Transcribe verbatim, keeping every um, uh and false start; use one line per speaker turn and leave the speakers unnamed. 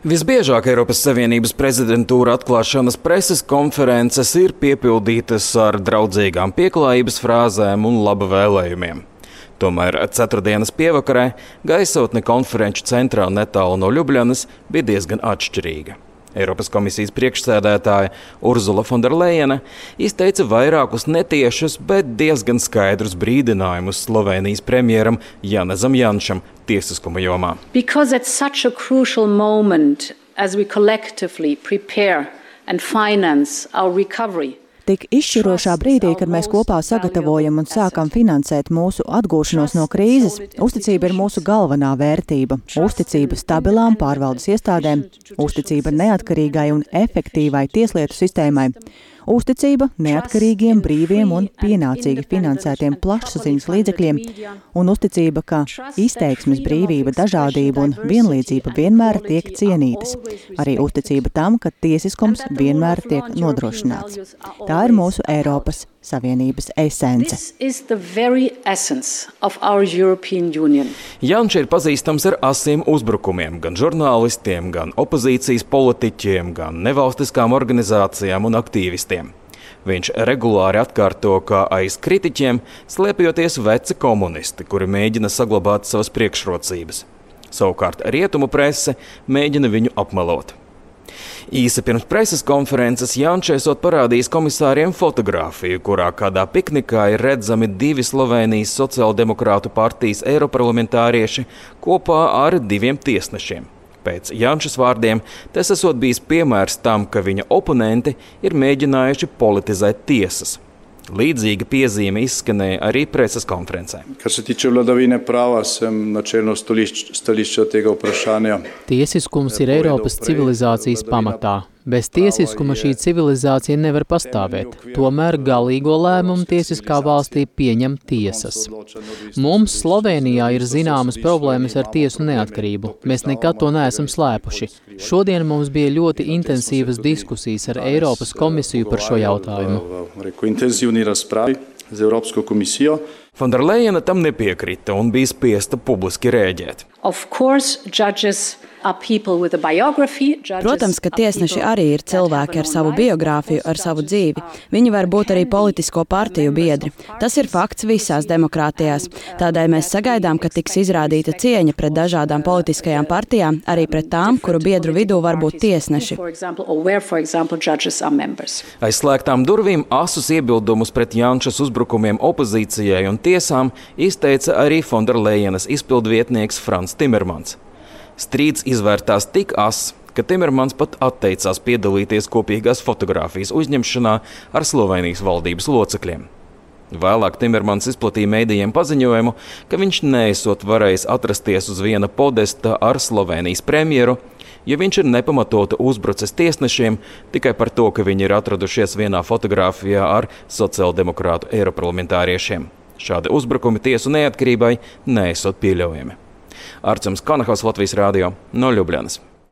Visbiežāk Eiropas Savienības prezidentūra atklāšanas preses konferences ir piepildītas ar draudzīgām pieklājības frāzēm un laba vēlējumiem. Tomēr ceturtdienas pievakarē gaisotne konferenču centrā netālu no Ljubljanas bija diezgan atšķirīga. Eiropas komisijas priekšsēdētāja Urzula von der Leyene izteica vairākus netiešus, bet diezgan skaidrus brīdinājumus Slovēnijas premjeram Janezam Janšam tiesiskuma jomā.
Because at such a crucial moment as we collectively prepare and finance our recovery,
Tik izšķirošā brīdī, kad mēs kopā sagatavojam un sākam finansēt mūsu atgūšanos no krīzes, uzticība ir mūsu galvenā vērtība. Uzticība stabilām pārvaldes iestādēm, uzticība neatkarīgai un efektīvai tieslietu sistēmai, uzticība neatkarīgiem, brīviem un pienācīgi finansētiem plašsaziņas līdzekļiem un uzticība, ka izteiksmes brīvība, dažādība un vienlīdzība vienmēr tiek cienītas. Arī uzticība tam, ka tiesiskums vienmēr tiek nodrošināts. Tā ir mūsu Eiropas Savienības esence.
Janš ir pazīstams ar asiem uzbrukumiem gan žurnālistiem, gan opozīcijas politiķiem, gan nevalstiskām organizācijām un aktīvistiem. Viņš regulāri atkārto, ka aiz kritiķiem slēpjoties veci komunisti, kuri mēģina saglabāt savas priekšrocības. Savukārt rietumu prese mēģina viņu apmelot. Īsi pirms preses konferences Janš esot parādījis komisāriem fotogrāfiju, kurā kādā piknikā ir redzami divi Slovēnijas sociāldemokrātu partijas eiroparlamentārieši kopā ar diviem tiesnešiem. Pēc Janšas vārdiem tas esot bijis piemērs tam, ka viņa oponenti ir mēģinājuši politizēt tiesas. Līdzīga piezīme izskanēja arī preses konferencē.
Tiesiskums ir Eiropas civilizācijas pamatā. Bez tiesiskuma šī civilizācija nevar pastāvēt. Tomēr galīgo lēmumu tiesiskā valstī pieņem tiesas. Mums Slovēnijā ir zināmas problēmas ar tiesu neatkarību. Mēs nekad to neesam slēpuši. Šodien mums bija ļoti intensīvas diskusijas ar Eiropas komisiju par šo jautājumu.
Von der Leyene tam nepiekrita un bija spiesta publiski rēģēt.
Protams, ka tiesneši arī ir cilvēki ar savu biogrāfiju, ar savu dzīvi. Viņi var būt arī politisko partiju biedri. Tas ir fakts visās demokrātijās. Tādēļ mēs sagaidām, ka tiks izrādīta cieņa pret dažādām politiskajām partijām, arī pret tām, kuru biedru vidū var būt tiesneši.
Aiz slēgtām durvīm asus iebildumus pret Janšas uzbrukumiem opozīcijai un tiesām izteica arī von der Leyenes izpildvietnieks Frans Timermans. Strīds izvērtās tik ass, ka Timermans pat atteicās piedalīties kopīgās fotogrāfijas uzņemšanā ar Slovēnijas valdības locekļiem. Vēlāk Timermans izplatīja mēdījiem paziņojumu, ka viņš neesot varējis atrasties uz viena podesta ar Slovēnijas premjeru, jo viņš ir nepamatoti uzbrucis tiesnešiem tikai par to, ka viņi ir atradušies vienā fotogrāfijā ar sociāldemokrātu eiroparlamentāriešiem. Šādi uzbrukumi tiesu neatkarībai neesot pieļaujami. Arcums Kanahaus, Latvijas Rādio, no Ljubljanas.